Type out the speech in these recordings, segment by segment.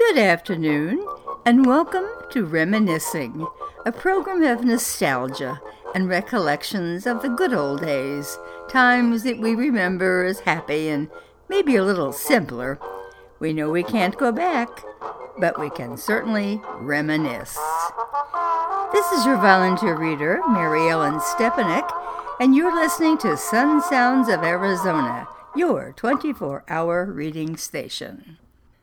Good afternoon, and welcome to Reminiscing, a program of nostalgia and recollections of the good old days, times that we remember as happy and maybe a little simpler. We know we can't go back, but we can certainly reminisce. This is your volunteer reader, Mary Ellen Stepanek, and you're listening to Sun Sounds of Arizona, your 24-hour reading station.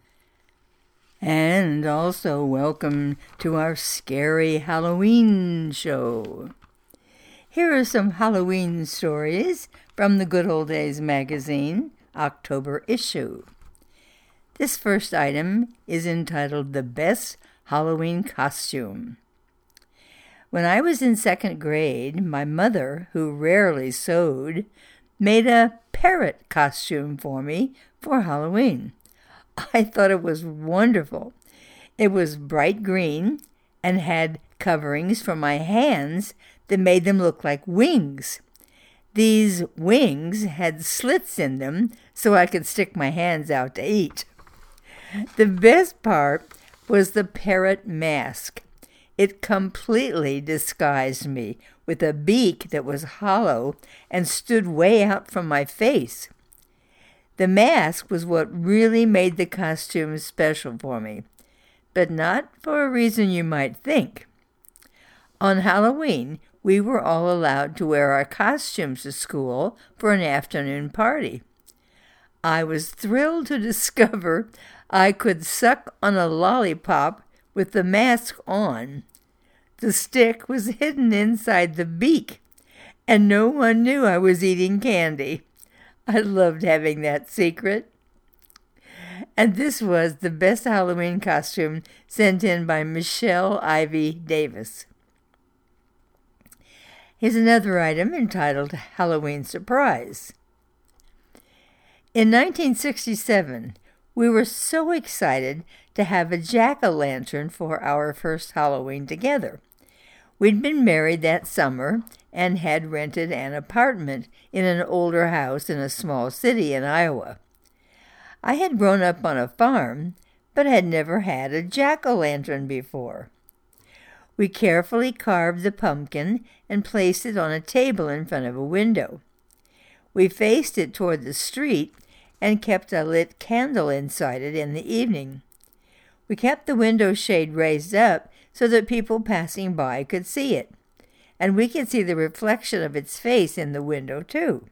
And also welcome to our scary Halloween show. Here are some Halloween stories from the Good Old Days magazine, October issue. This first item is entitled The Best Halloween Costume. When I was in second grade, my mother, who rarely sewed, made a parrot costume for me for Halloween. I thought it was wonderful. It was bright green and had coverings for my hands that made them look like wings. These wings had slits in them so I could stick my hands out to eat. The best part was the parrot mask. It completely disguised me with a beak that was hollow and stood way out from my face. The mask was what really made the costume special for me, but not for a reason you might think. On Halloween, we were all allowed to wear our costumes to school for an afternoon party. I was thrilled to discover I could suck on a lollipop with the mask on. The stick was hidden inside the beak, and no one knew I was eating candy. I loved having that secret. And this was the best Halloween costume sent in by Michelle Ivy Davis. Here's another item entitled Halloween Surprise. In 1967, we were so excited to have a jack-o'-lantern for our first Halloween together. We'd been married that summer and had rented an apartment in an older house in a small city in Iowa. I had grown up on a farm, but had never had a jack-o'-lantern before. We carefully carved the pumpkin and placed it on a table in front of a window. We faced it toward the street and kept a lit candle inside it in the evening. We kept the window shade raised up so that people passing by could see it, and we could see the reflection of its face in the window too.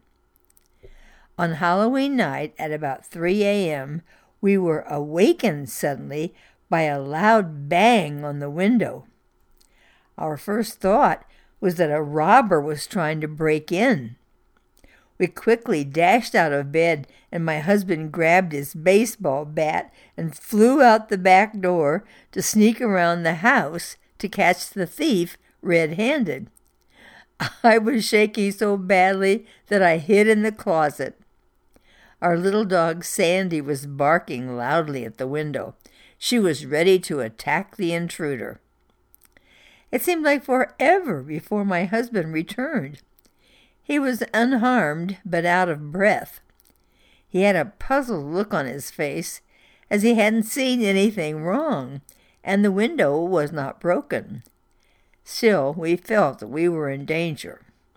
On Halloween night at about 3 a.m., we were awakened suddenly by a loud bang on the window. Our first thought was that a robber was trying to break in. We quickly dashed out of bed, and my husband grabbed his baseball bat and flew out the back door to sneak around the house to catch the thief red-handed. I was shaking so badly that I hid in the closet. Our little dog Sandy was barking loudly at the window. She was ready to attack the intruder. It seemed like forever before my husband returned. He was unharmed, but out of breath. He had a puzzled look on his face, as he hadn't seen anything wrong, and the window was not broken. Still, we felt that we were in danger.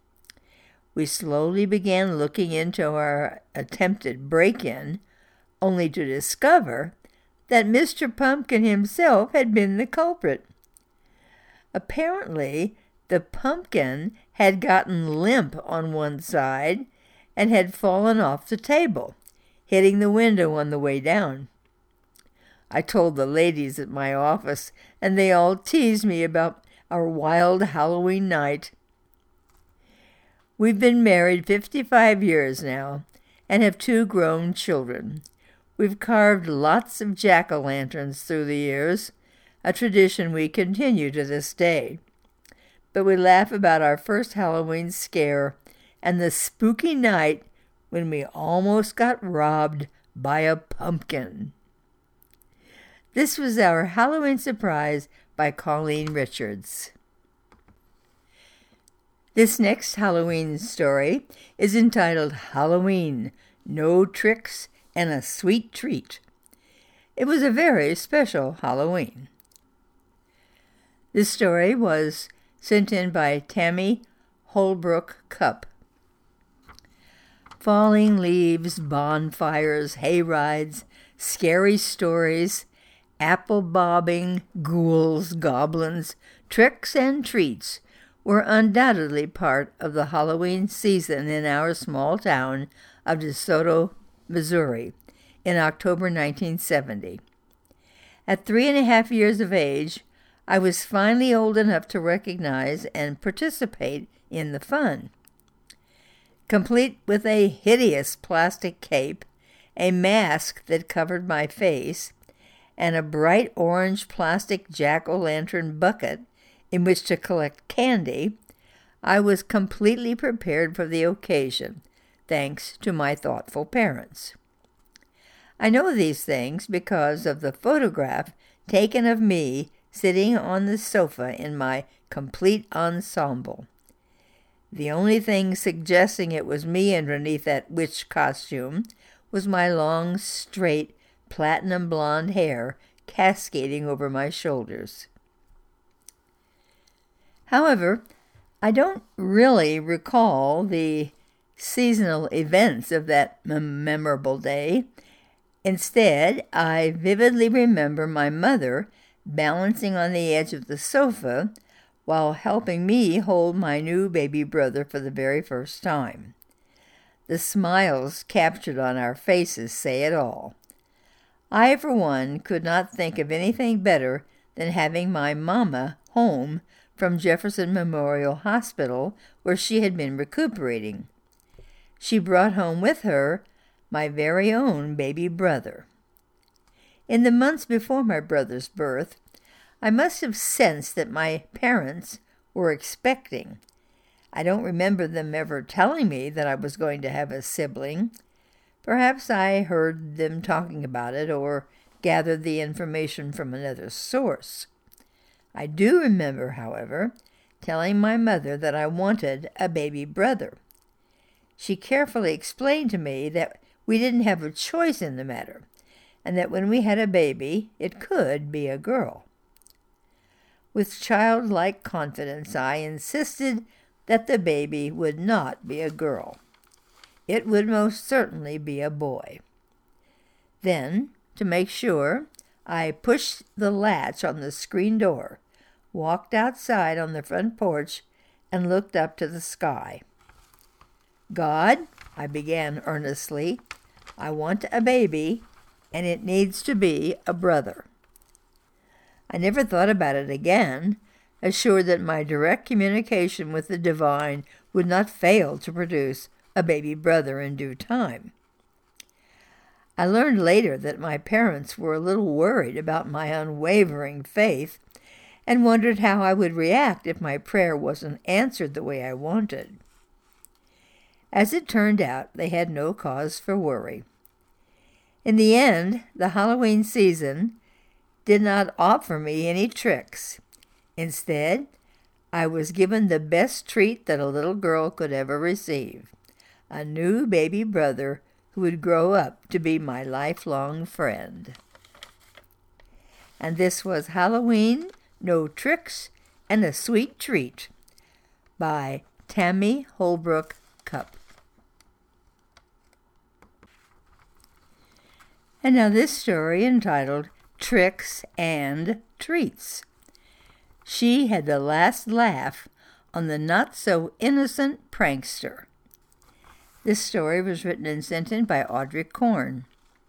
We slowly began looking into our attempted break-in, only to discover that Mr. Pumpkin himself had been the culprit. Apparently, the pumpkin had gotten limp on one side and had fallen off the table, hitting the window on the way down. I told the ladies at my office, and they all teased me about our wild Halloween night. We've been married 55 years now and have 2 grown children. We've carved lots of jack-o'-lanterns through the years, a tradition we continue to this day. But we laugh about our first Halloween scare and the spooky night when we almost got robbed by a pumpkin. This was our Halloween surprise by Colleen Richards. This next Halloween story is entitled Halloween, No Tricks and a Sweet Treat. It was a very special Halloween. This story was sent in by Tammy Holbrook Cup. Falling leaves, bonfires, hayrides, scary stories, apple bobbing, ghouls, goblins, tricks, and treats were undoubtedly part of the Halloween season in our small town of DeSoto, Missouri, in October 1970. At 3.5 years of age, I was finally old enough to recognize and participate in the fun. Complete with a hideous plastic cape, a mask that covered my face, and a bright orange plastic jack-o'-lantern bucket in which to collect candy, I was completely prepared for the occasion, thanks to my thoughtful parents. I know these things because of the photograph taken of me sitting on the sofa in my complete ensemble. The only thing suggesting it was me underneath that witch costume was my long, straight, platinum blonde hair cascading over my shoulders. However, I don't really recall the seasonal events of that memorable day. Instead, I vividly remember my mother balancing on the edge of the sofa while helping me hold my new baby brother for the very first time. The smiles captured on our faces say it all. I, for one, could not think of anything better than having my mama home from Jefferson Memorial Hospital, where she had been recuperating. She brought home with her my very own baby brother. In the months before my brother's birth, I must have sensed that my parents were expecting. I don't remember them ever telling me that I was going to have a sibling. Perhaps I heard them talking about it or gathered the information from another source. I do remember, however, telling my mother that I wanted a baby brother. She carefully explained to me that we didn't have a choice in the matter, and that when we had a baby, it could be a girl. With childlike confidence, I insisted that the baby would not be a girl. It would most certainly be a boy. Then, to make sure, I pushed the latch on the screen door, walked outside on the front porch, and looked up to the sky. God, I began earnestly, I want a baby, and it needs to be a brother. I never thought about it again, assured that my direct communication with the divine would not fail to produce a baby brother in due time. I learned later that my parents were a little worried about my unwavering faith and wondered how I would react if my prayer wasn't answered the way I wanted. As it turned out, they had no cause for worry. In the end, the Halloween season did not offer me any tricks. Instead, I was given the best treat that a little girl could ever receive, a new baby brother who would grow up to be my lifelong friend. And this was Halloween, No Tricks, and a Sweet Treat by Tammy Holbrook Cup. And now this story entitled Tricks and Treats. She had the last laugh on the not-so-innocent prankster. This story was written and sent in by Audrey Korn.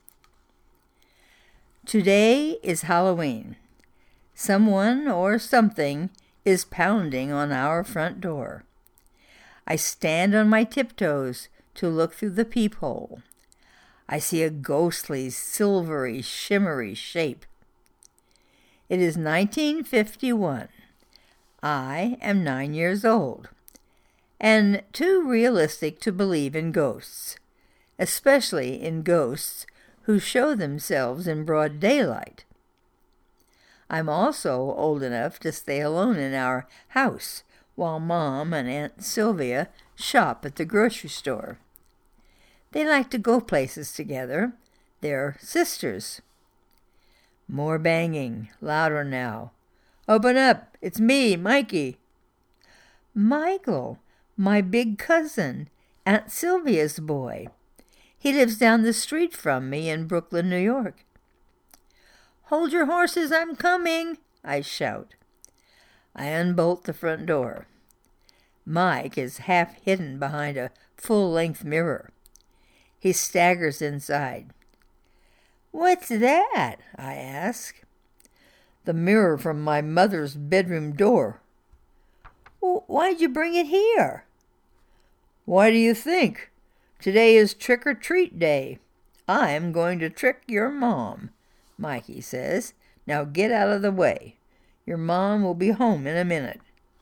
Today is Halloween. Someone or something is pounding on our front door. I stand on my tiptoes to look through the peephole. I see a ghostly, silvery, shimmery shape. It is 1951. I am 9 years old, and too realistic to believe in ghosts, especially in ghosts who show themselves in broad daylight. I'm also old enough to stay alone in our house while Mom and Aunt Sylvia shop at the grocery store. They like to go places together. They're sisters. More banging, louder now. Open up, it's me, Mikey. Michael, my big cousin, Aunt Sylvia's boy. He lives down the street from me in Brooklyn, New York. Hold your horses, I'm coming, I shout. I unbolt the front door. Mike is half hidden behind a full-length mirror. He staggers inside. What's that? I ask. The mirror from my mother's bedroom door. Why'd you bring it here? Why do you think? Today is trick-or-treat day. I'm going to trick your mom, Mikey says. Now get out of the way. Your mom will be home in a minute.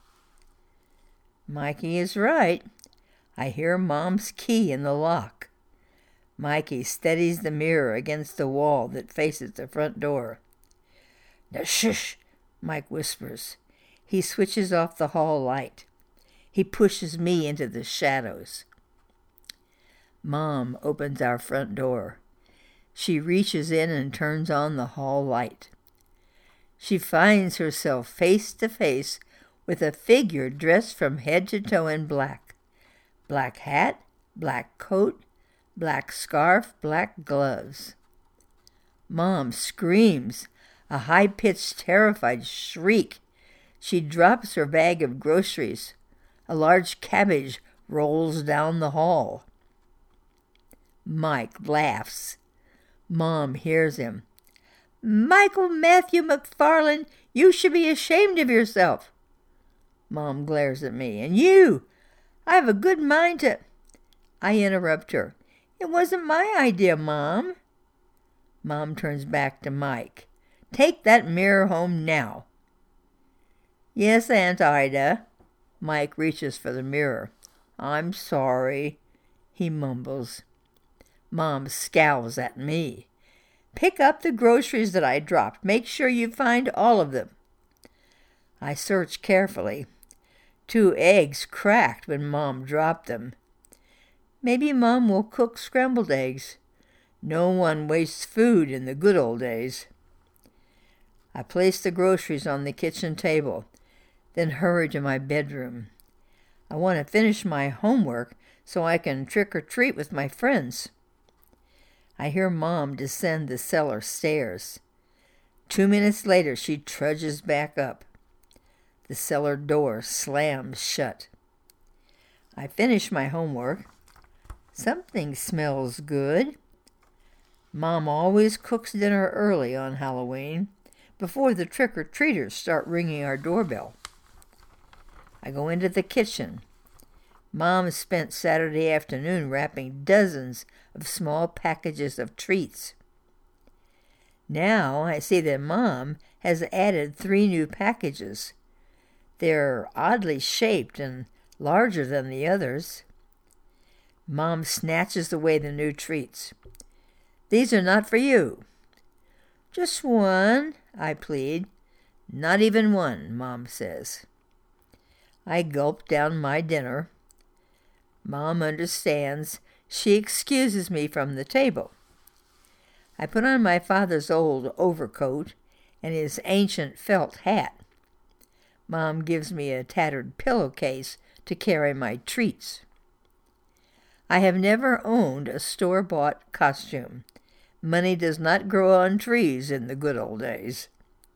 Mikey is right. I hear Mom's key in the lock. Mikey steadies the mirror against the wall that faces the front door. Now shush, Mike whispers. He switches off the hall light. He pushes me into the shadows. Mom opens our front door. She reaches in and turns on the hall light. She finds herself face to face with a figure dressed from head to toe in black. Black hat, black coat, black scarf, black gloves. Mom screams, a high-pitched, terrified shriek. She drops her bag of groceries. A large cabbage rolls down the hall. Mike laughs. Mom hears him. Michael Matthew McFarland, you should be ashamed of yourself. Mom glares at me. And you! I have a good mind to... I interrupt her. It wasn't my idea, Mom. Mom turns back to Mike. Take that mirror home now. Yes, Aunt Ida. Mike reaches for the mirror. I'm sorry, he mumbles. Mom scowls at me. Pick up the groceries that I dropped. Make sure you find all of them. I search carefully. 2 eggs cracked when Mom dropped them. Maybe Mom will cook scrambled eggs. No one wastes food in the good old days. I place the groceries on the kitchen table, then hurry to my bedroom. I want to finish my homework so I can trick-or-treat with my friends. I hear Mom descend the cellar stairs. 2 minutes later, she trudges back up. The cellar door slams shut. I finish my homework. Something smells good. Mom always cooks dinner early on Halloween, before the trick-or-treaters start ringing our doorbell. I go into the kitchen. Mom spent Saturday afternoon wrapping dozens of small packages of treats. Now I see that Mom has added 3 new packages. They're oddly shaped and larger than the others. Mom snatches away the new treats. These are not for you. Just one, I plead. Not even one, Mom says. I gulp down my dinner. Mom understands. She excuses me from the table. I put on my father's old overcoat and his ancient felt hat. Mom gives me a tattered pillowcase to carry my treats. I have never owned a store-bought costume. Money does not grow on trees in the good old days.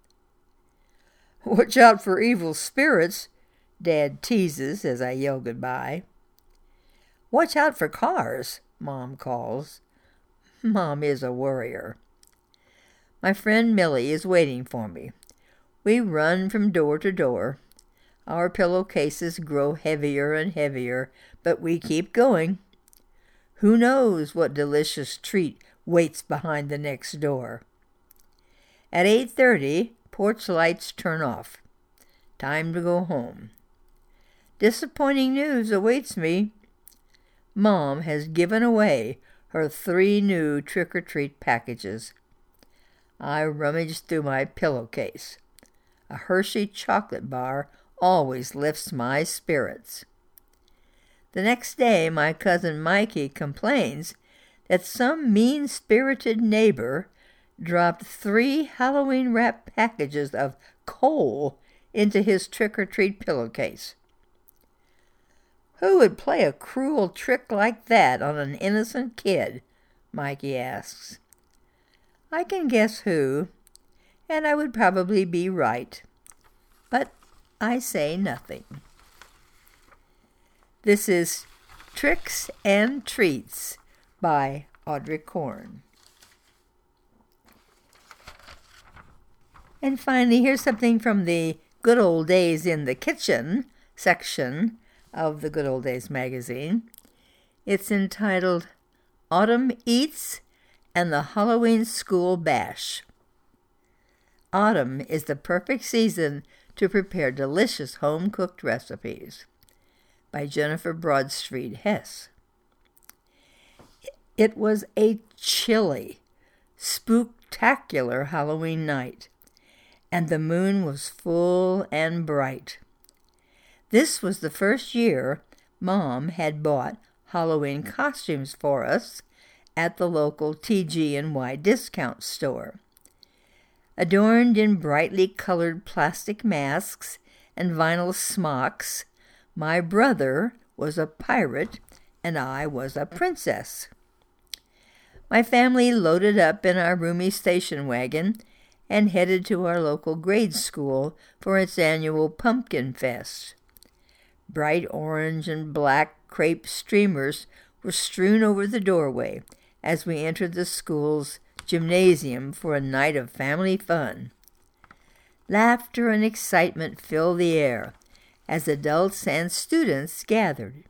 Watch out for evil spirits, Dad teases as I yell goodbye. Watch out for cars, Mom calls. Mom is a worrier. My friend Millie is waiting for me. We run from door to door. Our pillowcases grow heavier and heavier, but we keep going. Who knows what delicious treat waits behind the next door? At 8:30, porch lights turn off. Time to go home. Disappointing news awaits me. Mom has given away her 3 new trick-or-treat packages. I rummage through my pillowcase. A Hershey chocolate bar always lifts my spirits. The next day, my cousin Mikey complains that some mean-spirited neighbor dropped 3 Halloween-wrapped packages of coal into his trick-or-treat pillowcase. "Who would play a cruel trick like that on an innocent kid?" Mikey asks. I can guess who, and I would probably be right, but I say nothing. This is Tricks and Treats by Audrey Corn. And finally, here's something from the Good Old Days in the Kitchen section of the Good Old Days magazine. It's entitled Autumn Eats and the Halloween School Bash. Autumn is the perfect season to prepare delicious home-cooked recipes. By Jennifer Broadstreet Hess. It was a chilly, spooktacular Halloween night, and the moon was full and bright. This was the first year Mom had bought Halloween costumes for us at the local TG&Y discount store. Adorned in brightly colored plastic masks and vinyl smocks, my brother was a pirate and I was a princess. My family loaded up in our roomy station wagon and headed to our local grade school for its annual Pumpkin Fest. Bright orange and black crepe streamers were strewn over the doorway as we entered the school's gymnasium for a night of family fun. Laughter and excitement filled the air as adults and students gathered.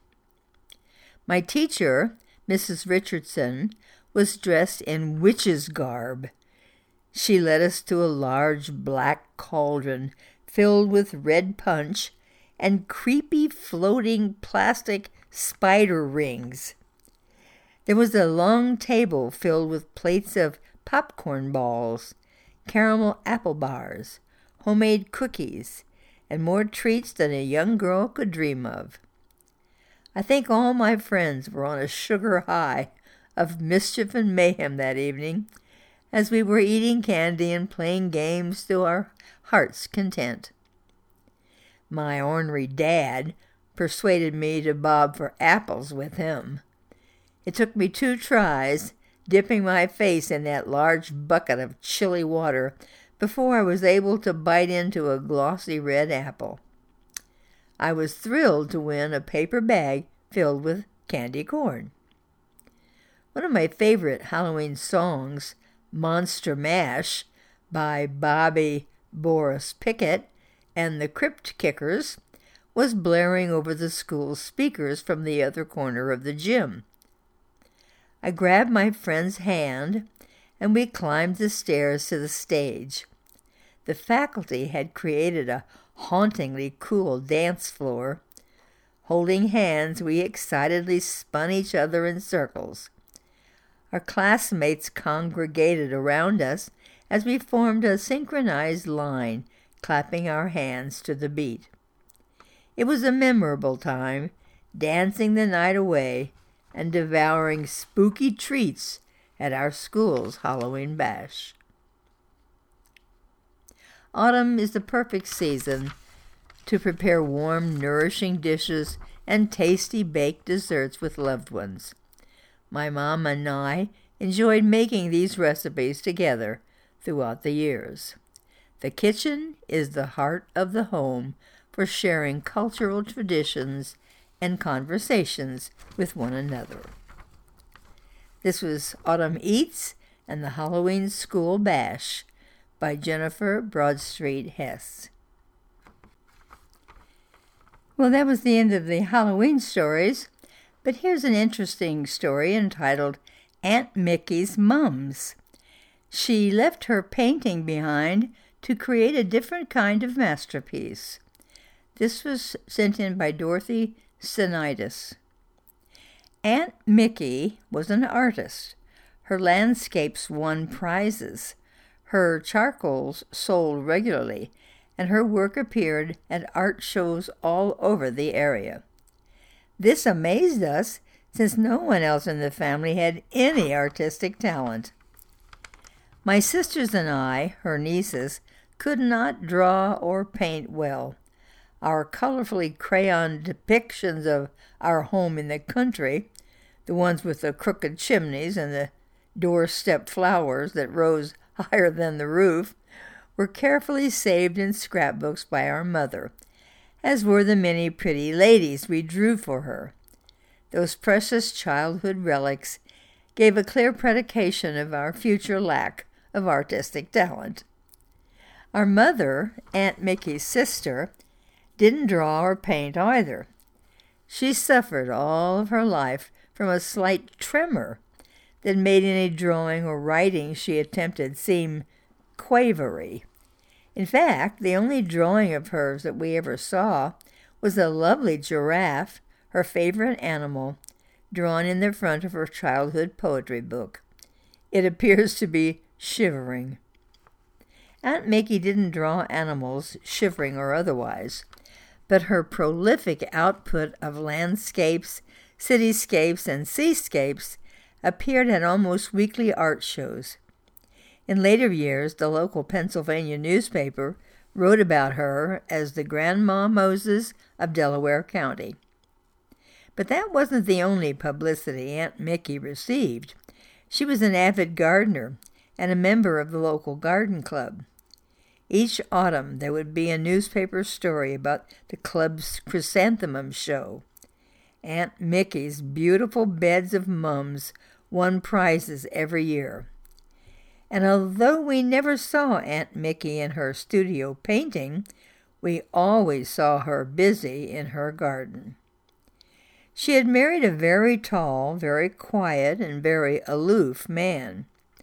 My teacher, Mrs. Richardson, was dressed in witch's garb. She led us to a large black cauldron filled with red punch and creepy floating plastic spider rings. There was a long table filled with plates of popcorn balls, caramel apple bars, homemade cookies, and more treats than a young girl could dream of. I think all my friends were on a sugar high of mischief and mayhem that evening, as we were eating candy and playing games to our heart's content. My ornery dad persuaded me to bob for apples with him. It took me 2 tries, dipping my face in that large bucket of chilly water, before I was able to bite into a glossy red apple. I was thrilled to win a paper bag filled with candy corn. One of my favorite Halloween songs, Monster Mash, by Bobby Boris Pickett and the Crypt Kickers, was blaring over the school speakers from the other corner of the gym. I grabbed my friend's hand, and we climbed the stairs to the stage. The faculty had created a hauntingly cool dance floor. Holding hands, we excitedly spun each other in circles. Our classmates congregated around us as we formed a synchronized line, clapping our hands to the beat. It was a memorable time, dancing the night away and devouring spooky treats at our school's Halloween bash. Autumn is the perfect season to prepare warm, nourishing dishes and tasty baked desserts with loved ones. My mom and I enjoyed making these recipes together throughout the years. The kitchen is the heart of the home for sharing cultural traditions and conversations with one another. This was Autumn Eats and the Halloween School Bash by Jennifer Broadstreet Hess. Well, that was the end of the Halloween stories, but here's an interesting story entitled Aunt Mickey's Mums. She left her painting behind to create a different kind of masterpiece. This was sent in by Dorothy Sinitis. Aunt Mickey was an artist. Her landscapes won prizes. Her charcoals sold regularly, and her work appeared at art shows all over the area. This amazed us, since no one else in the family had any artistic talent. My sisters and I, her nieces, could not draw or paint well. Our colorfully crayoned depictions of our home in the country, the ones with the crooked chimneys and the doorstep flowers that rose higher than the roof, were carefully saved in scrapbooks by our mother, as were the many pretty ladies we drew for her. Those precious childhood relics gave a clear predication of our future lack of artistic talent. Our mother, Aunt Mickey's sister, didn't draw or paint either. She suffered all of her life from a slight tremor that made any drawing or writing she attempted seem quavery. In fact, the only drawing of hers that we ever saw was a lovely giraffe, her favorite animal, drawn in the front of her childhood poetry book. It appears to be shivering. Aunt Mickey didn't draw animals, shivering or otherwise, but her prolific output of landscapes, cityscapes, and seascapes appeared at almost weekly art shows. In later years, the local Pennsylvania newspaper wrote about her as the Grandma Moses of Delaware County. But that wasn't the only publicity Aunt Mickey received. She was an avid gardener and a member of the local garden club. Each autumn there would be a newspaper story about the club's chrysanthemum show. Aunt Mickey's beautiful beds of mums won prizes every year. And although we never saw Aunt Mickey in her studio painting, we always saw her busy in her garden. She had married a very tall, very quiet, and very aloof man.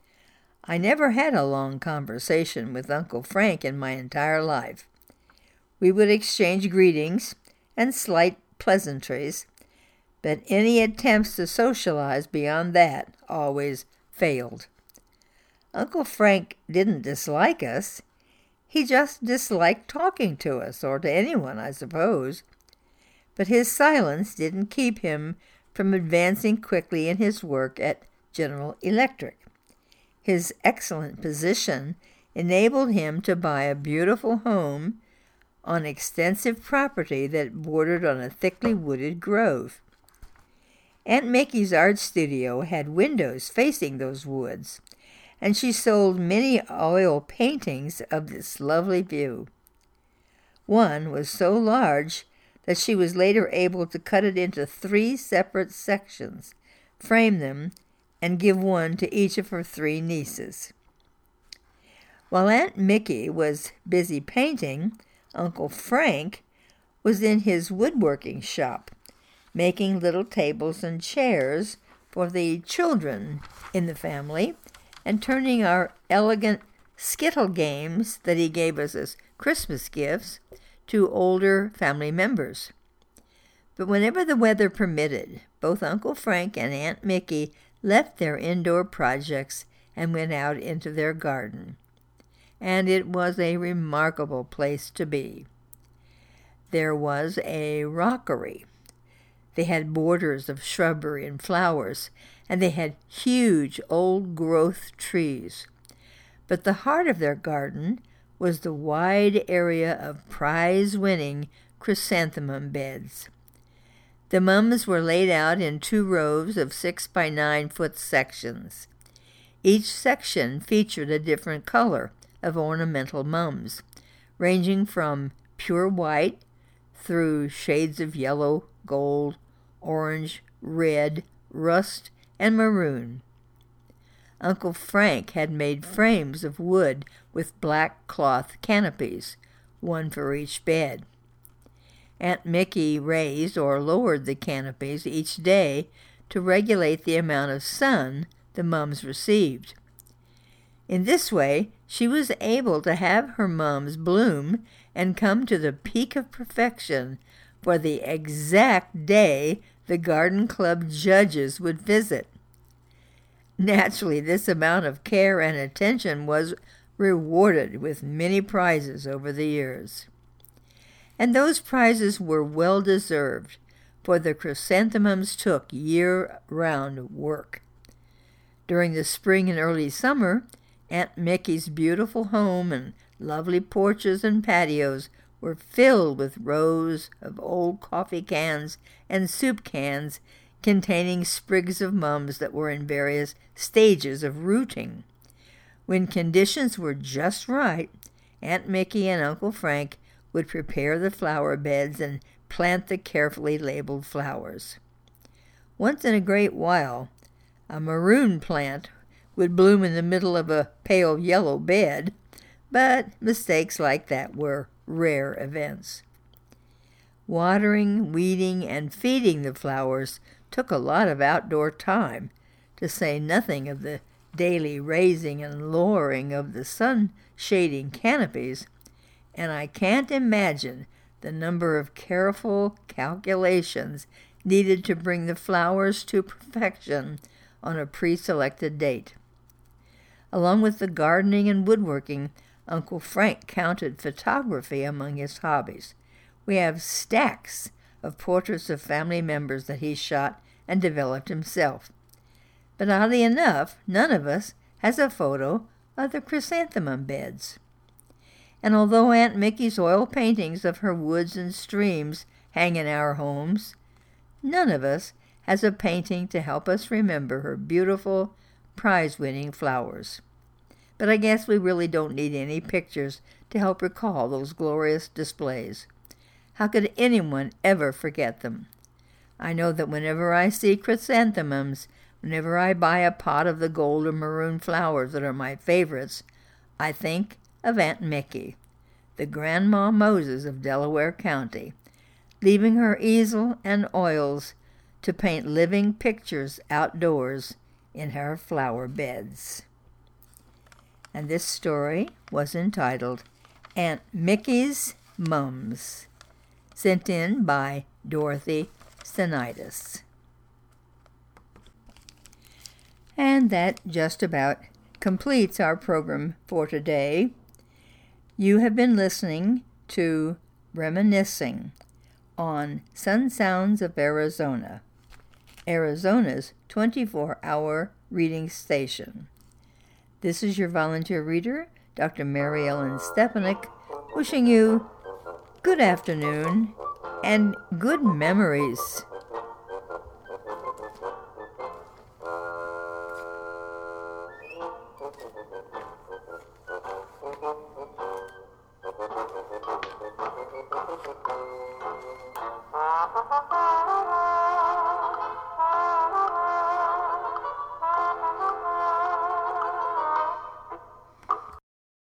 I never had a long conversation with Uncle Frank in my entire life. We would exchange greetings and slight pleasantries, but any attempts to socialize beyond that always failed. Uncle Frank didn't dislike us. He just disliked talking to us, or to anyone, I suppose. But his silence didn't keep him from advancing quickly in his work at General Electric. His excellent position enabled him to buy a beautiful home on extensive property that bordered on a thickly wooded grove. Aunt Mickey's art studio had windows facing those woods, and she sold many oil paintings of this lovely view. One was so large that she was later able to cut it into 3 separate sections, frame them, and give one to each of her 3 nieces. While Aunt Mickey was busy painting, Uncle Frank was in his woodworking shop, making little tables and chairs for the children in the family, and turning our elegant skittle games that he gave us as Christmas gifts to older family members. But whenever the weather permitted, both Uncle Frank and Aunt Mickey left their indoor projects and went out into their garden. And it was a remarkable place to be. There was a rockery. They had borders of shrubbery and flowers, and they had huge old-growth trees. But the heart of their garden was the wide area of prize-winning chrysanthemum beds. The mums were laid out in 2 rows of 6 by 9 foot sections. Each section featured a different color of ornamental mums, ranging from pure white through shades of yellow, gold, orange, red, rust, and maroon. Uncle Frank had made frames of wood with black cloth canopies, one for each bed. Aunt Mickey raised or lowered the canopies each day to regulate the amount of sun the mums received. In this way, she was able to have her mums bloom and come to the peak of perfection for the exact day the garden club judges would visit. Naturally, this amount of care and attention was rewarded with many prizes over the years. And those prizes were well deserved, for the chrysanthemums took year-round work. During the spring and early summer, Aunt Mickey's beautiful home and lovely porches and patios were filled with rows of old coffee cans and soup cans containing sprigs of mums that were in various stages of rooting. When conditions were just right, Aunt Mickey and Uncle Frank would prepare the flower beds and plant the carefully labeled flowers. Once in a great while, a maroon plant would bloom in the middle of a pale yellow bed, but mistakes like that were rare events. Watering, weeding, and feeding the flowers took a lot of outdoor time, to say nothing of the daily raising and lowering of the sun-shading canopies, and I can't imagine the number of careful calculations needed to bring the flowers to perfection on a pre-selected date. Along with the gardening and woodworking, Uncle Frank counted photography among his hobbies. We have stacks of portraits of family members that he shot and developed himself. But oddly enough, none of us has a photo of the chrysanthemum beds. And although Aunt Mickey's oil paintings of her woods and streams hang in our homes, none of us has a painting to help us remember her beautiful, prize-winning flowers. But I guess we really don't need any pictures to help recall those glorious displays. How could anyone ever forget them? I know that whenever I see chrysanthemums, whenever I buy a pot of the gold or maroon flowers that are my favorites, I think of Aunt Mickey, the Grandma Moses of Delaware County, leaving her easel and oils to paint living pictures outdoors in her flower beds. And this story was entitled Aunt Mickey's Mums, sent in by Dorothy Stenitis. And that just about completes our program for today. You have been listening to Reminiscing on Sun Sounds of Arizona, Arizona's 24-hour reading station. This is your volunteer reader, Dr. Mary Ellen Stepanek, wishing you good afternoon and good memories.